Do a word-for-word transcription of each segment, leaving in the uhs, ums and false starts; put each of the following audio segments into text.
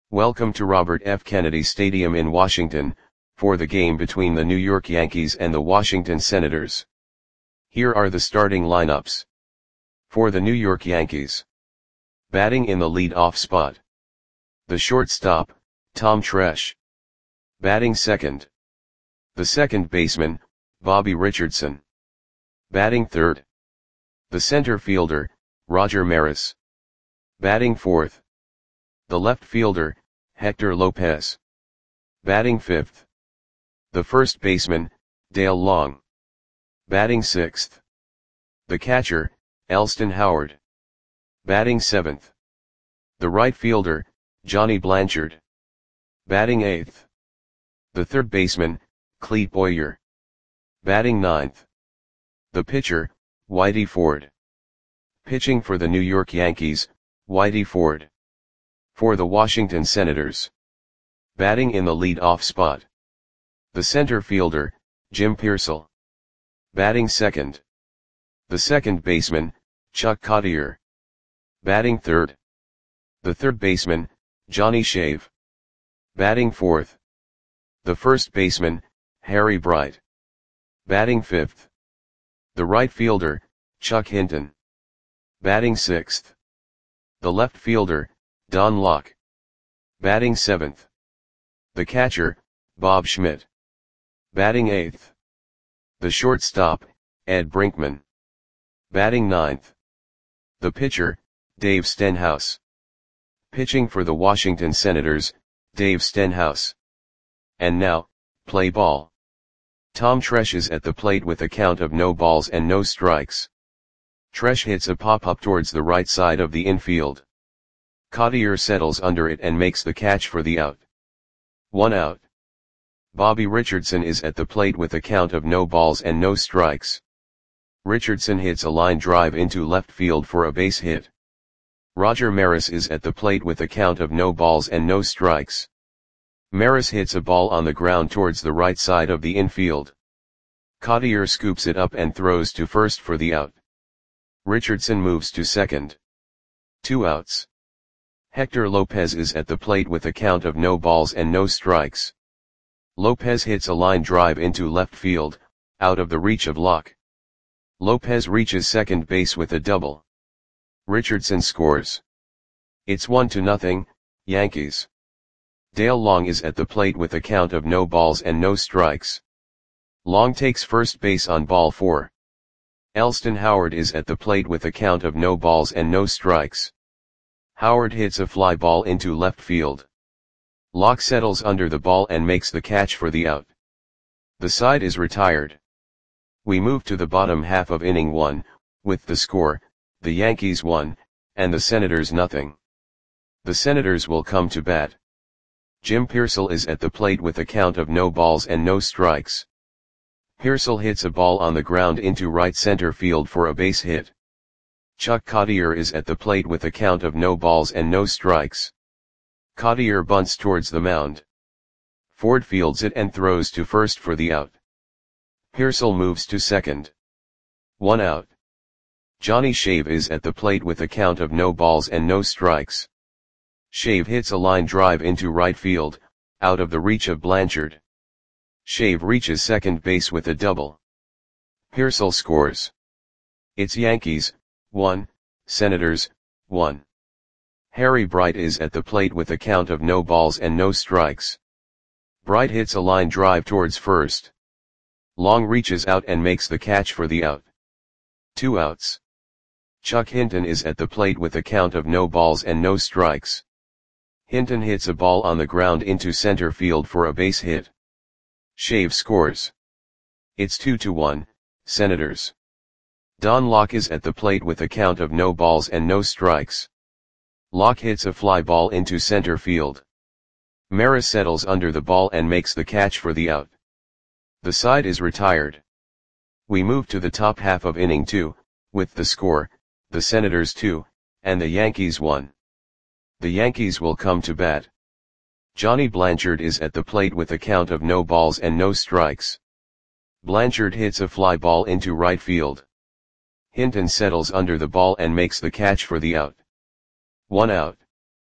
Welcome to Robert F. Kennedy Stadium in Washington, for the game between the New York Yankees and the Washington Senators. Here are the starting lineups. For the New York Yankees. Batting in the lead-off spot. The shortstop, Tom Tresh. Batting second. The second baseman, Bobby Richardson. Batting third. The center fielder, Roger Maris. Batting fourth. The left fielder, Hector Lopez. Batting fifth. The first baseman, Dale Long. Batting sixth. The catcher, Elston Howard. Batting seventh. The right fielder, Johnny Blanchard. Batting eighth. The third baseman, Clete Boyer. Batting ninth. The pitcher, Whitey Ford. Pitching for the New York Yankees, Whitey Ford. For the Washington Senators. Batting in the lead-off spot. The center fielder, Jim Piersall. Batting second. The second baseman, Chuck Cottier. Batting third. The third baseman, Johnny Shave. Batting fourth. The first baseman, Harry Bright. Batting fifth. The right fielder, Chuck Hinton. Batting sixth. The left fielder, Don Locke. Batting seventh. The catcher, Bob Schmidt. Batting eighth. The shortstop, Ed Brinkman. Batting ninth. The pitcher, Dave Stenhouse. Pitching for the Washington Senators, Dave Stenhouse. And now, play ball. Tom Tresh is at the plate with a count of no balls and no strikes. Tresh hits a pop-up towards the right side of the infield. Cottier settles under it and makes the catch for the out. One out. Bobby Richardson is at the plate with a count of no balls and no strikes. Richardson hits a line drive into left field for a base hit. Roger Maris is at the plate with a count of no balls and no strikes. Maris hits a ball on the ground towards the right side of the infield. Cottier scoops it up and throws to first for the out. Richardson moves to second. Two outs. Hector Lopez is at the plate with a count of no balls and no strikes. Lopez hits a line drive into left field, out of the reach of Locke. Lopez reaches second base with a double. Richardson scores. It's one to nothing, Yankees. Dale Long is at the plate with a count of no balls and no strikes. Long takes first base on ball four. Elston Howard is at the plate with a count of no balls and no strikes. Howard hits a fly ball into left field. Locke settles under the ball and makes the catch for the out. The side is retired. We move to the bottom half of inning one, with the score, the Yankees one, and the Senators nothing. The Senators will come to bat. Jim Piersall is at the plate with a count of no balls and no strikes. Piersall hits a ball on the ground into right center field for a base hit. Chuck Cottier is at the plate with a count of no balls and no strikes. Cottier bunts towards the mound. Ford fields it and throws to first for the out. Piersall moves to second. One out. Johnny Shave is at the plate with a count of no balls and no strikes. Shave hits a line drive into right field, out of the reach of Blanchard. Shave reaches second base with a double. Piersall scores. It's Yankees, one, Senators, one. Harry Bright is at the plate with a count of no balls and no strikes. Bright hits a line drive towards first. Long reaches out and makes the catch for the out. Two outs. Chuck Hinton is at the plate with a count of no balls and no strikes. Hinton hits a ball on the ground into center field for a base hit. Shave scores. It's two to one, Senators. Don Locke is at the plate with a count of no balls and no strikes. Locke hits a fly ball into center field. Maris settles under the ball and makes the catch for the out. The side is retired. We move to the top half of inning two, with the score, the Senators two, and the Yankees one. The Yankees will come to bat. Johnny Blanchard is at the plate with a count of no balls and no strikes. Blanchard hits a fly ball into right field. Hinton settles under the ball and makes the catch for the out. One out.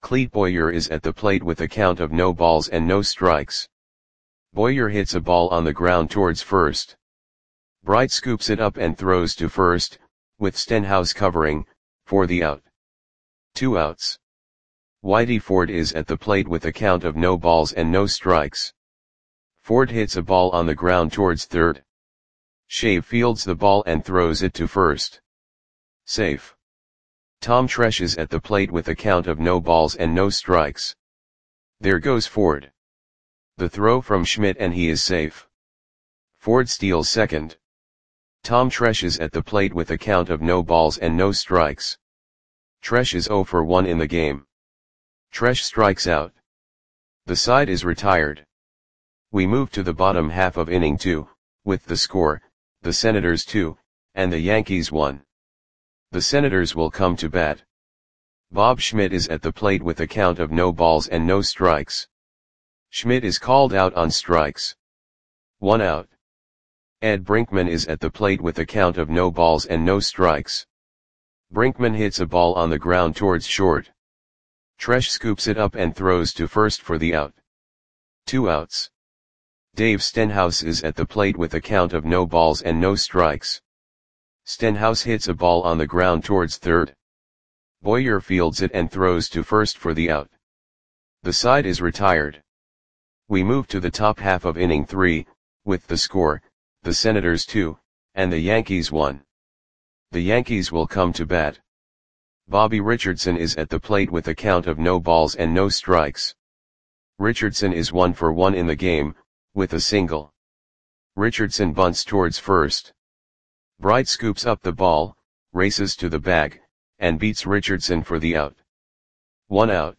Cleat Boyer is at the plate with a count of no balls and no strikes. Boyer hits a ball on the ground towards first. Bright scoops it up and throws to first, with Stenhouse covering, for the out. Two outs. Whitey Ford is at the plate with a count of no balls and no strikes. Ford hits a ball on the ground towards third. Shave fields the ball and throws it to first. Safe. Tom Tresh is at the plate with a count of no balls and no strikes. There goes Ford. The throw from Schmidt and he is safe. Ford steals second. Tom Tresh is at the plate with a count of no balls and no strikes. Tresh is oh for one in the game. Tresh strikes out. The side is retired. We move to the bottom half of inning two, with the score, the Senators two, and the Yankees one. The Senators will come to bat. Bob Schmidt is at the plate with a count of no balls and no strikes. Schmidt is called out on strikes. One out. Ed Brinkman is at the plate with a count of no balls and no strikes. Brinkman hits a ball on the ground towards short. Tresh scoops it up and throws to first for the out. Two outs. Dave Stenhouse is at the plate with a count of no balls and no strikes. Stenhouse hits a ball on the ground towards third. Boyer fields it and throws to first for the out. The side is retired. We move to the top half of inning three, with the score, the Senators two, and the Yankees one. The Yankees will come to bat. Bobby Richardson is at the plate with a count of no balls and no strikes. Richardson is one for one in the game, with a single. Richardson bunts towards first. Bright scoops up the ball, races to the bag, and beats Richardson for the out. One out.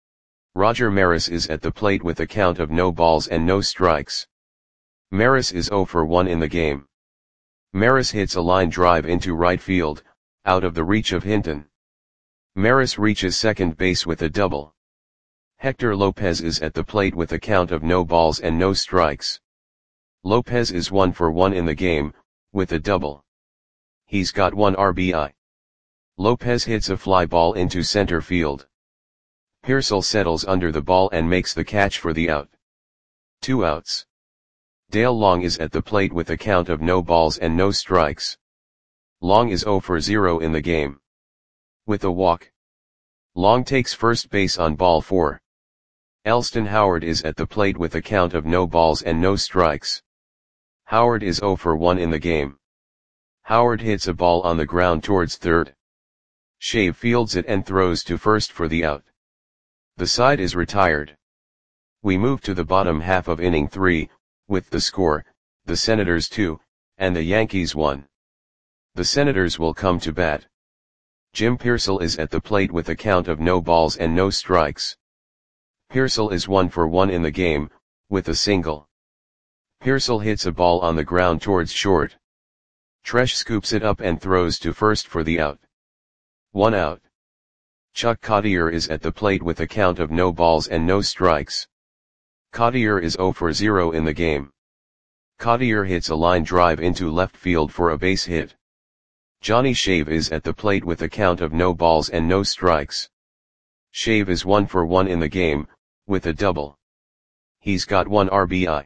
Roger Maris is at the plate with a count of no balls and no strikes. Maris is oh for one in the game. Maris hits a line drive into right field, out of the reach of Hinton. Maris reaches second base with a double. Hector Lopez is at the plate with a count of no balls and no strikes. Lopez is one for one in the game, with a double. He's got one R B I. Lopez hits a fly ball into center field. Pearsall settles under the ball and makes the catch for the out. Two outs. Dale Long is at the plate with a count of no balls and no strikes. Long is oh for zero in the game. With a walk. Long takes first base on ball four. Elston Howard is at the plate with a count of no balls and no strikes. Howard is oh for one in the game. Howard hits a ball on the ground towards third. Shave fields it and throws to first for the out. The side is retired. We move to the bottom half of inning three, with the score, the Senators two, and the Yankees one. The Senators will come to bat. Jim Pearsall is at the plate with a count of no balls and no strikes. Pearsall is one for one in the game, with a single. Pearsall hits a ball on the ground towards short. Tresh scoops it up and throws to first for the out. One out. Chuck Cottier is at the plate with a count of no balls and no strikes. Cottier is oh for zero in the game. Cottier hits a line drive into left field for a base hit. Johnny Shave is at the plate with a count of no balls and no strikes. Shave is one for one in the game, with a double. He's got one R B I.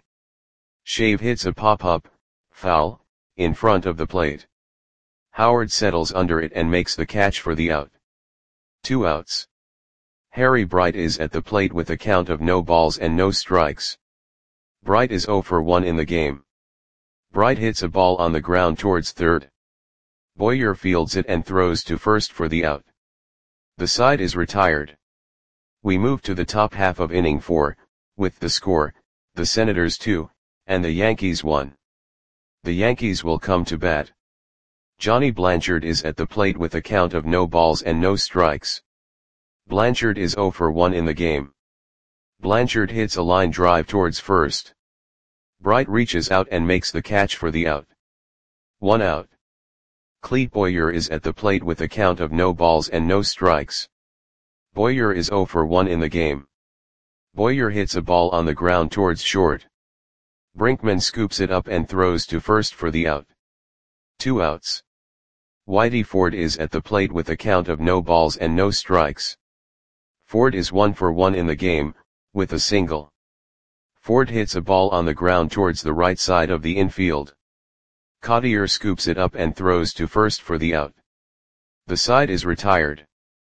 Shave hits a pop-up, foul, in front of the plate. Howard settles under it and makes the catch for the out. Two outs. Harry Bright is at the plate with a count of no balls and no strikes. Bright is oh for one in the game. Bright hits a ball on the ground towards third. Boyer fields it and throws to first for the out. The side is retired. We move to the top half of inning four, with the score, the Senators two, and the Yankees one. The Yankees will come to bat. Johnny Blanchard is at the plate with a count of no balls and no strikes. Blanchard is oh for one in the game. Blanchard hits a line drive towards first. Bright reaches out and makes the catch for the out. One out. Cleat Boyer is at the plate with a count of no balls and no strikes. Boyer is oh for one in the game. Boyer hits a ball on the ground towards short. Brinkman scoops it up and throws to first for the out. Two outs. Whitey Ford is at the plate with a count of no balls and no strikes. Ford is one for one in the game, with a single. Ford hits a ball on the ground towards the right side of the infield. Cottier scoops it up and throws to first for the out. The side is retired.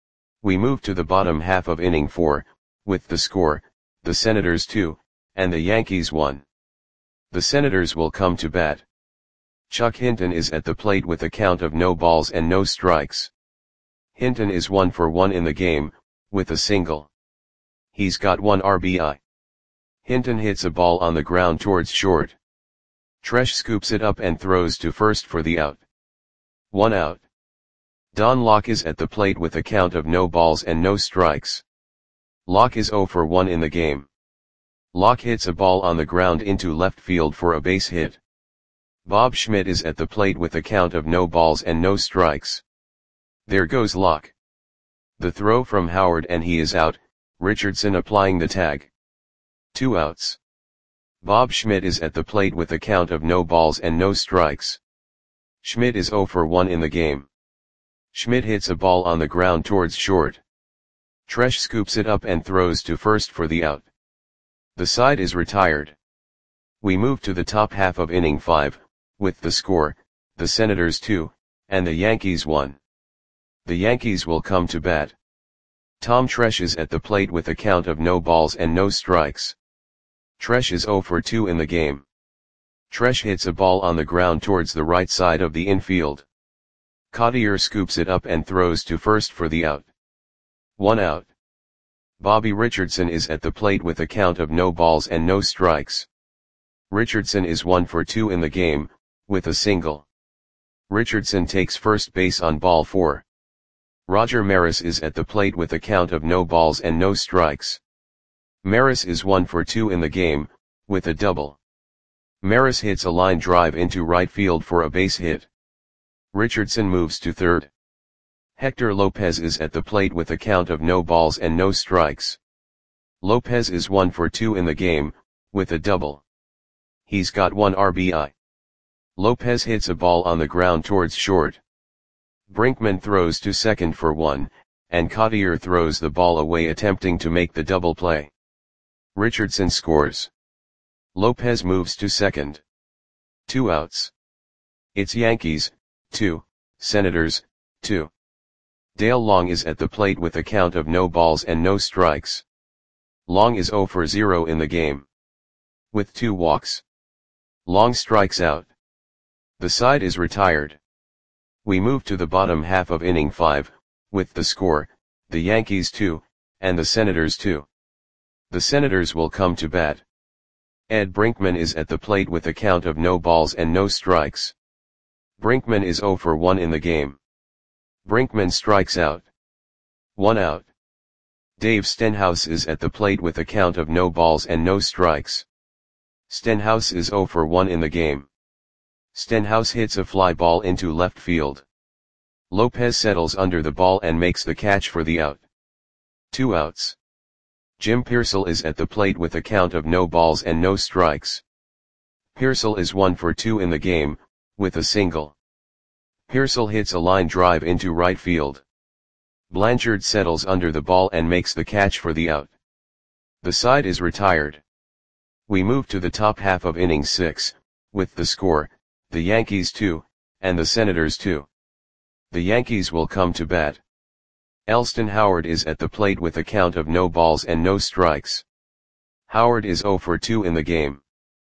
We move to the bottom half of inning four, with the score, the Senators two, and the Yankees one. The Senators will come to bat. Chuck Hinton is at the plate with a count of no balls and no strikes. Hinton is one for one in the game, with a single. He's got one R B I. Hinton hits a ball on the ground towards short. Tresh scoops it up and throws to first for the out. One out. Don Locke is at the plate with a count of no balls and no strikes. Locke is zero for one in the game. Locke hits a ball on the ground into left field for a base hit. Bob Schmidt is at the plate with a count of no balls and no strikes. There goes Locke. The throw from Howard and he is out, Richardson applying the tag. Two outs. Bob Schmidt is at the plate with a count of no balls and no strikes. Schmidt is zero for one in the game. Schmidt hits a ball on the ground towards short. Tresh scoops it up and throws to first for the out. The side is retired. We move to the top half of inning five, with the score, the Senators two, and the Yankees one. The Yankees will come to bat. Tom Tresh is at the plate with a count of no balls and no strikes. Tresh is zero for two in the game. Tresh hits a ball on the ground towards the right side of the infield. Cottier scoops it up and throws to first for the out. One out. Bobby Richardson is at the plate with a count of no balls and no strikes. Richardson is one for two in the game, with a single. Richardson takes first base on ball four. Roger Maris is at the plate with a count of no balls and no strikes. Maris is one for two in the game, with a double. Maris hits a line drive into right field for a base hit. Richardson moves to third. Hector Lopez is at the plate with a count of no balls and no strikes. Lopez is one for two in the game, with a double. He's got one R B I. Lopez hits a ball on the ground towards short. Brinkman throws to second for one, and Cottier throws the ball away attempting to make the double play. Richardson scores. Lopez moves to second. Two outs. It's Yankees, two, Senators, two. Dale Long is at the plate with a count of no balls and no strikes. Long is zero for zero in the game. With two walks. Long strikes out. The side is retired. We move to the bottom half of inning five, with the score, the Yankees two, and the Senators two. The Senators will come to bat. Ed Brinkman is at the plate with a count of no balls and no strikes. Brinkman is zero for one in the game. Brinkman strikes out. One out. Dave Stenhouse is at the plate with a count of no balls and no strikes. Stenhouse is zero for one in the game. Stenhouse hits a fly ball into left field. Lopez settles under the ball and makes the catch for the out. Two outs. Jim Piersall is at the plate with a count of no balls and no strikes. Piersall is one for two in the game, with a single. Piersall hits a line drive into right field. Blanchard settles under the ball and makes the catch for the out. The side is retired. We move to the top half of inning six, with the score, the Yankees two, and the Senators two. The Yankees will come to bat. Elston Howard is at the plate with a count of no balls and no strikes. Howard is zero for two in the game.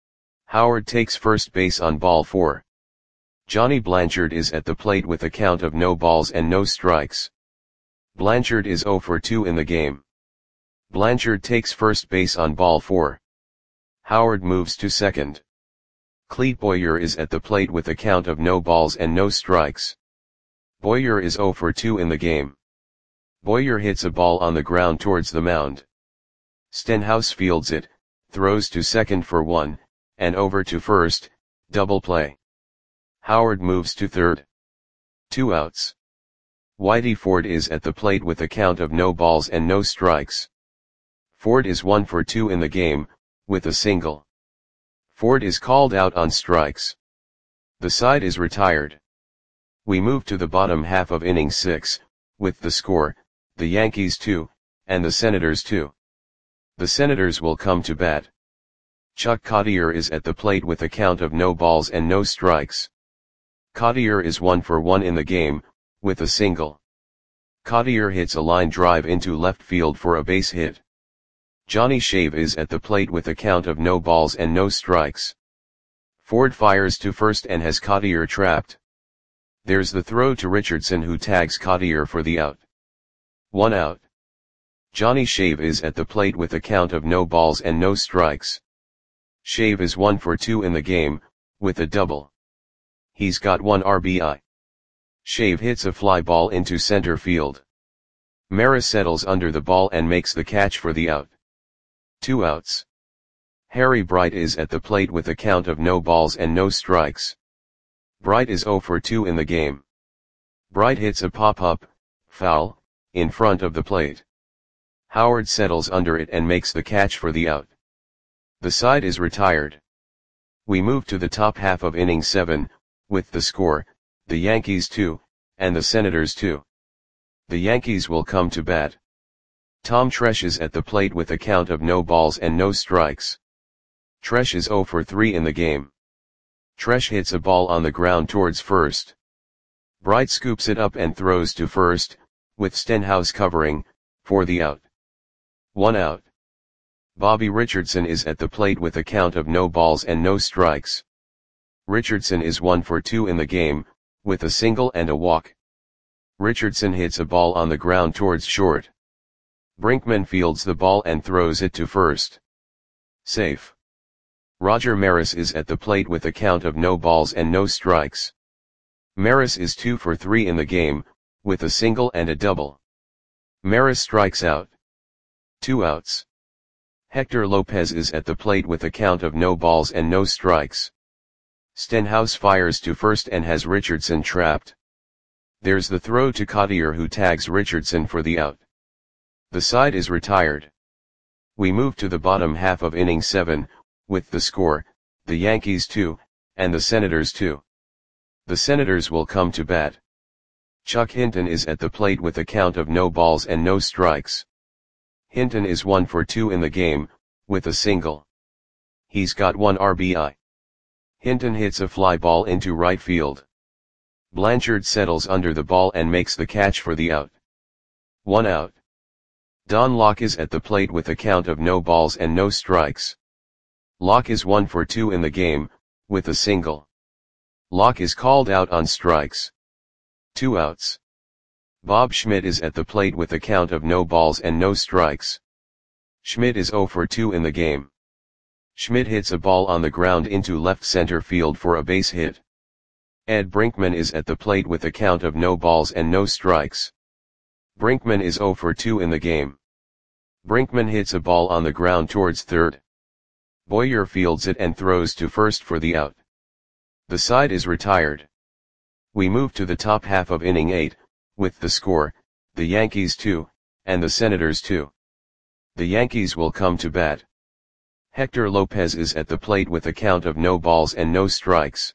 Howard takes first base on ball four. Johnny Blanchard is at the plate with a count of no balls and no strikes. Blanchard is zero for two in the game. Blanchard takes first base on ball four. Howard moves to second. Clete Boyer is at the plate with a count of no balls and no strikes. Boyer is zero for two in the game. Boyer hits a ball on the ground towards the mound. Stenhouse fields it, throws to second for one, and over to first, double play. Howard moves to third. Two outs. Whitey Ford is at the plate with a count of no balls and no strikes. Ford is one for two in the game, with a single. Ford is called out on strikes. The side is retired. We move to the bottom half of inning six, with the score, the Yankees two, and the Senators two. The Senators will come to bat. Chuck Cottier is at the plate with a count of no balls and no strikes. Cottier is one for one in the game, with a single. Cottier hits a line drive into left field for a base hit. Johnny Shave is at the plate with a count of no balls and no strikes. Ford fires to first and has Cottier trapped. There's the throw to Richardson, who tags Cottier for the out. One out. Johnny Shave is at the plate with a count of no balls and no strikes. Shave is one for two in the game, with a double. He's got one R B I. Shave hits a fly ball into center field. Maris settles under the ball and makes the catch for the out. Two outs. Harry Bright is at the plate with a count of no balls and no strikes. Bright is zero for two in the game. Bright hits a pop-up, foul, in front of the plate. Howard settles under it and makes the catch for the out. The side is retired. We move to the top half of inning seven, with the score, the Yankees two, and the Senators two. The Yankees will come to bat. Tom Tresh is at the plate with a count of no balls and no strikes. Tresh is zero for three in the game. Tresh hits a ball on the ground towards first. Bright scoops it up and throws to first, with Stenhouse covering, for the out. One out. Bobby Richardson is at the plate with a count of no balls and no strikes. Richardson is one for two in the game, with a single and a walk. Richardson hits a ball on the ground towards short. Brinkman fields the ball and throws it to first. Safe. Roger Maris is at the plate with a count of no balls and no strikes. Maris is two for three in the game, with a single and a double. Maris strikes out. Two outs. Hector Lopez is at the plate with a count of no balls and no strikes. Stenhouse fires to first and has Richardson trapped. There's the throw to Cottier, who tags Richardson for the out. The side is retired. We move to the bottom half of inning seven, with the score, the Yankees two, and the Senators two. The Senators will come to bat. Chuck Hinton is at the plate with a count of no balls and no strikes. Hinton is one for two in the game, with a single. He's got one R B I. Hinton hits a fly ball into right field. Blanchard settles under the ball and makes the catch for the out. One out. Don Locke is at the plate with a count of no balls and no strikes. Locke is one for two in the game, with a single. Locke is called out on strikes. Two outs. Bob Schmidt is at the plate with a count of no balls and no strikes. Schmidt is zero for two in the game. Schmidt hits a ball on the ground into left center field for a base hit. Ed Brinkman is at the plate with a count of no balls and no strikes. Brinkman is zero for two in the game. Brinkman hits a ball on the ground towards third. Boyer fields it and throws to first for the out. The side is retired. We move to the top half of inning eight, with the score, the Yankees two, and the Senators two. The Yankees will come to bat. Hector Lopez is at the plate with a count of no balls and no strikes.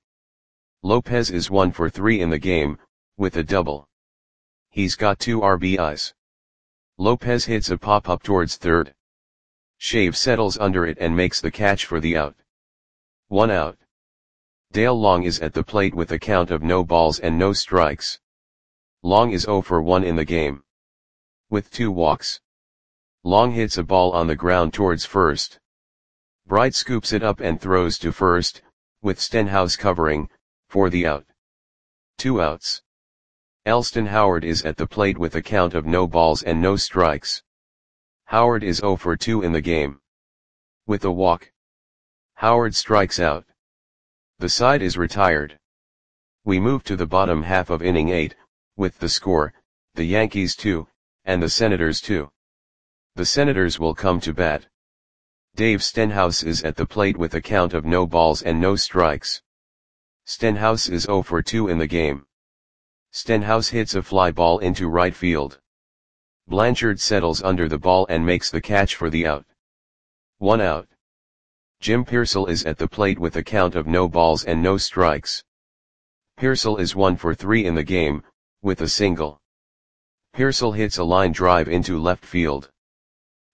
Lopez is one for three in the game, with a double. He's got two R B Is. Lopez hits a pop-up towards third. Shave settles under it and makes the catch for the out. One out. Dale Long is at the plate with a count of no balls and no strikes. Long is zero for one in the game, with two walks. Long hits a ball on the ground towards first. Bright scoops it up and throws to first, with Stenhouse covering, for the out. Two outs. Elston Howard is at the plate with a count of no balls and no strikes. Howard is zero for two in the game, with a walk. Howard strikes out. The side is retired. We move to the bottom half of inning eight, with the score, the Yankees two, and the Senators two. The Senators will come to bat. Dave Stenhouse is at the plate with a count of no balls and no strikes. Stenhouse is zero for two in the game. Stenhouse hits a fly ball into right field. Blanchard settles under the ball and makes the catch for the out. One out. Jim Piersall is at the plate with a count of no balls and no strikes. Piersall is one for three in the game, with a single. Piersall hits a line drive into left field.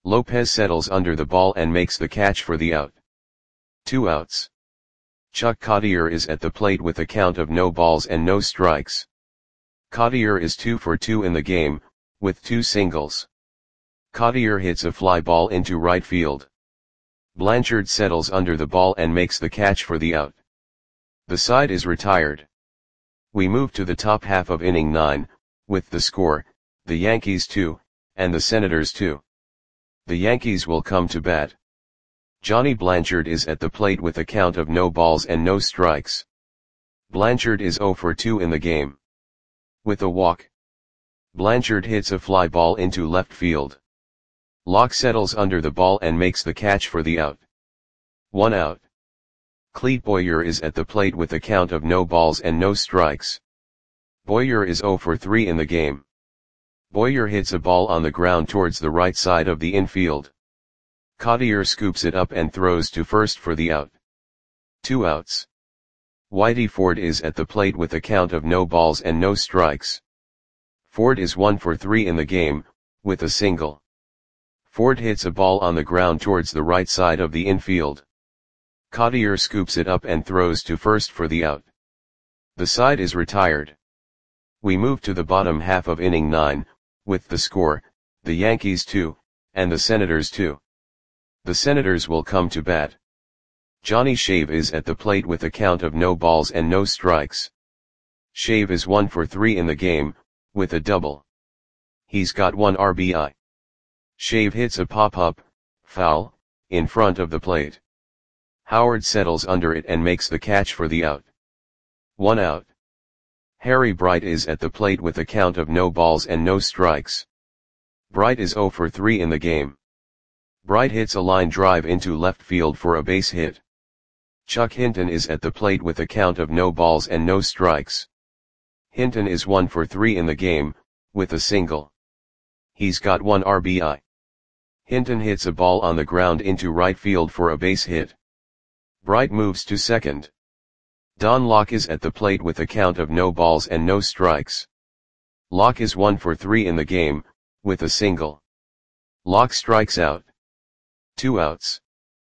Lopez settles under the ball and makes the catch for the out. Two outs. Chuck Cottier is at the plate with a count of no balls and no strikes. Cottier is two for two in the game, with two singles. Cottier hits a fly ball into right field. Blanchard settles under the ball and makes the catch for the out. The side is retired. We move to the top half of inning nine, with the score, the Yankees two, and the Senators two. The Yankees will come to bat. Johnny Blanchard is at the plate with a count of no balls and no strikes. Blanchard is zero for two in the game. With a walk, Blanchard hits a fly ball into left field. Locke settles under the ball and makes the catch for the out. One out. Clete Boyer is at the plate with a count of no balls and no strikes. Boyer is zero for three in the game. Boyer hits a ball on the ground towards the right side of the infield. Cottier scoops it up and throws to first for the out. Two outs. Whitey Ford is at the plate with a count of no balls and no strikes. Ford is one for three in the game, with a single. Ford hits a ball on the ground towards the right side of the infield. Cottier scoops it up and throws to first for the out. The side is retired. We move to the bottom half of inning nine, with the score, the Yankees two, and the Senators two. The Senators will come to bat. Johnny Shave is at the plate with a count of no balls and no strikes. Shave is one for three in the game, with a double. He's got one R B I. Shave hits a pop-up, foul, in front of the plate. Howard settles under it and makes the catch for the out. One out. Harry Bright is at the plate with a count of no balls and no strikes. Bright is zero for three in the game. Bright hits a line drive into left field for a base hit. Chuck Hinton is at the plate with a count of no balls and no strikes. Hinton is one for three in the game, with a single. He's got one R B I. Hinton hits a ball on the ground into right field for a base hit. Bright moves to second. Don Locke is at the plate with a count of no balls and no strikes. Locke is one for three in the game, with a single. Locke strikes out. Two outs.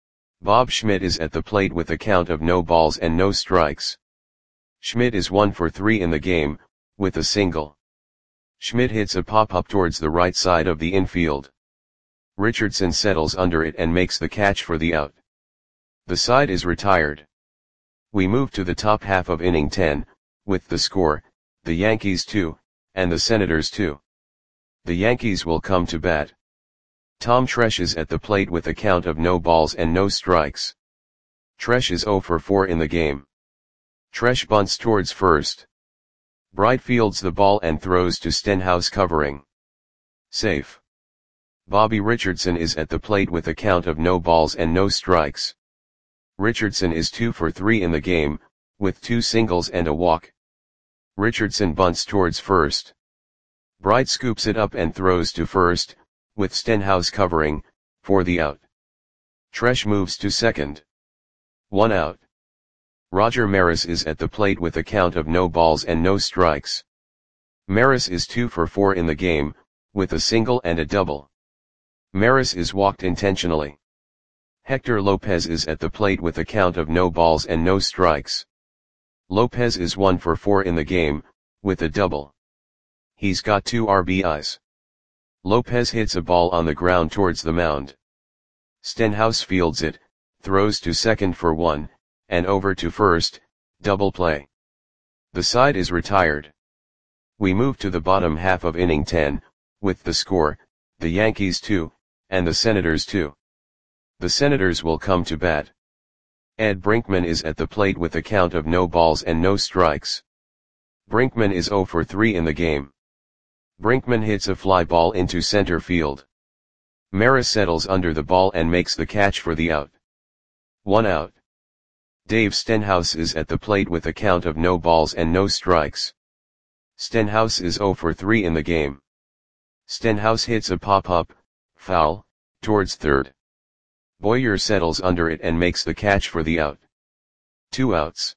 Bob Schmidt is at the plate with a count of no balls and no strikes. Schmidt is one for three in the game, with a single. Schmidt hits a pop-up towards the right side of the infield. Richardson settles under it and makes the catch for the out. The side is retired. We move to the top half of inning ten, with the score, the Yankees two, and the Senators two. The Yankees will come to bat. Tom Tresh is at the plate with a count of no balls and no strikes. Tresh is zero for four in the game. Tresh bunts towards first. Bright fields the ball and throws to Stenhouse covering. Safe. Bobby Richardson is at the plate with a count of no balls and no strikes. Richardson is two for three in the game, with two singles and a walk. Richardson bunts towards first. Bright scoops it up and throws to first, with Stenhouse covering, for the out. Tresh moves to second. One out. Roger Maris is at the plate with a count of no balls and no strikes. Maris is two for four in the game, with a single and a double. Maris is walked intentionally. Hector Lopez is at the plate with a count of no balls and no strikes. Lopez is one for four in the game, with a double. He's got two R B Is. Lopez hits a ball on the ground towards the mound. Stenhouse fields it, throws to second for one, and over to first, double play. The side is retired. We move to the bottom half of inning ten, with the score, the Yankees two, and the Senators two. The Senators will come to bat. Ed Brinkman is at the plate with a count of no balls and no strikes. Brinkman is zero for three in the game. Brinkman hits a fly ball into center field. Maris settles under the ball and makes the catch for the out. One out. Dave Stenhouse is at the plate with a count of no balls and no strikes. Stenhouse is zero for three in the game. Stenhouse hits a pop-up, foul, towards third. Boyer settles under it and makes the catch for the out. Two outs.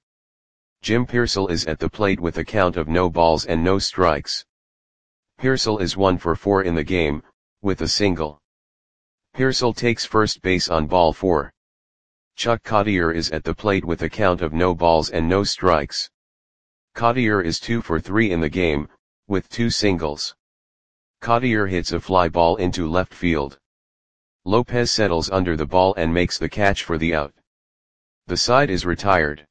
Jim Pearsall is at the plate with a count of no balls and no strikes. Pearsall is one for four in the game, with a single. Pearsall takes first base on ball four. Chuck Cottier is at the plate with a count of no balls and no strikes. Cottier is two for three in the game, with two singles. Cottier hits a fly ball into left field. Lopez settles under the ball and makes the catch for the out. The side is retired.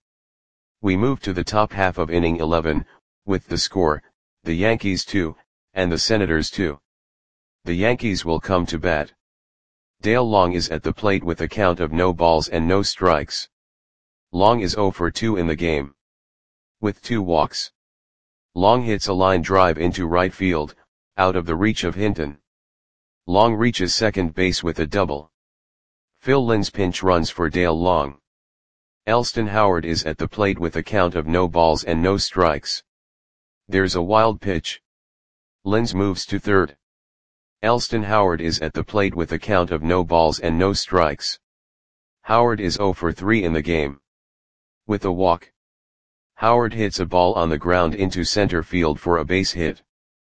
We move to the top half of inning eleven, with the score, the Yankees two, and the Senators two. The Yankees will come to bat. Dale Long is at the plate with a count of no balls and no strikes. Long is zero for two in the game, with two walks. Long hits a line drive into right field, out of the reach of Hinton. Long reaches second base with a double. Phil Linz pinch runs for Dale Long. Elston Howard is at the plate with a count of no balls and no strikes. There's a wild pitch. Linz moves to third. Elston Howard is at the plate with a count of no balls and no strikes. Howard is zero for three in the game, with a walk. Howard hits a ball on the ground into center field for a base hit.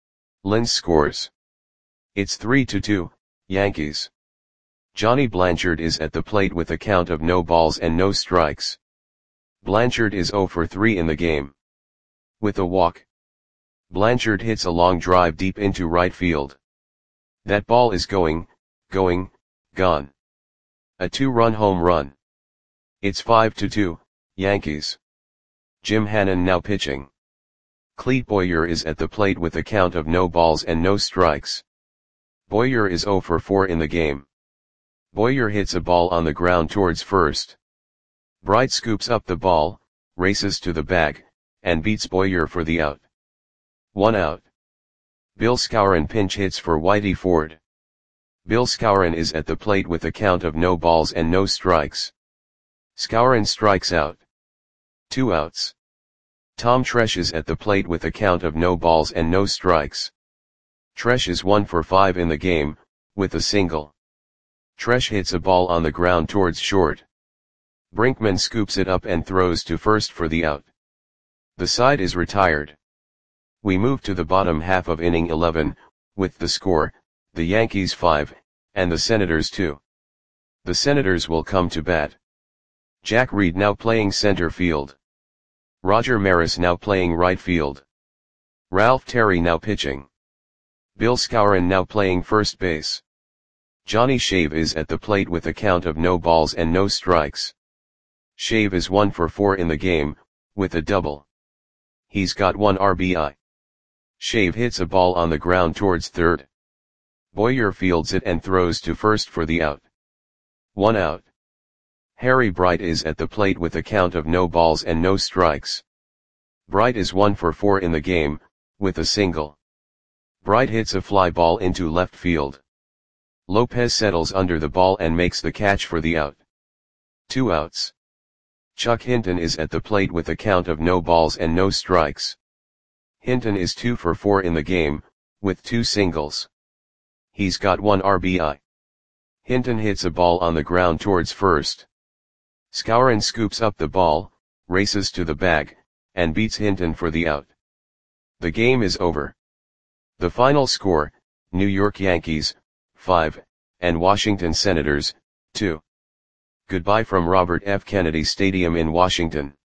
Linz scores. It's three to two, Yankees. Johnny Blanchard is at the plate with a count of no balls and no strikes. Blanchard is zero for three in the game, with a walk. Blanchard hits a long drive deep into right field. That ball is going, going, gone. A two-run home run. It's five to two, Yankees. Jim Hannon now pitching. Clete Boyer is at the plate with a count of no balls and no strikes. Boyer is zero for four in the game. Boyer hits a ball on the ground towards first. Bright scoops up the ball, races to the bag, and beats Boyer for the out. One out. Bill Skowron pinch hits for Whitey Ford. Bill Skowron is at the plate with a count of no balls and no strikes. Skowron strikes out. Two outs. Tom Tresh is at the plate with a count of no balls and no strikes. Tresh is one for five in the game, with a single. Tresh hits a ball on the ground towards short. Brinkman scoops it up and throws to first for the out. The side is retired. We move to the bottom half of inning eleven, with the score, the Yankees five, and the Senators two. The Senators will come to bat. Jack Reed now playing center field. Roger Maris now playing right field. Ralph Terry now pitching. Bill Skowron now playing first base. Johnny Shave is at the plate with a count of no balls and no strikes. Shave is one for four in the game, with a double. He's got one R B I. Shave hits a ball on the ground towards third. Boyer fields it and throws to first for the out. One out. Harry Bright is at the plate with a count of no balls and no strikes. Bright is one for four in the game, with a single. Bright hits a fly ball into left field. Lopez settles under the ball and makes the catch for the out. Two outs. Chuck Hinton is at the plate with a count of no balls and no strikes. Hinton is two for four in the game, with two singles. He's got one R B I. Hinton hits a ball on the ground towards first. Skowron scoops up the ball, races to the bag, and beats Hinton for the out. The game is over. The final score, New York Yankees, five, and Washington Senators, two. Goodbye from Robert F. Kennedy Stadium in Washington.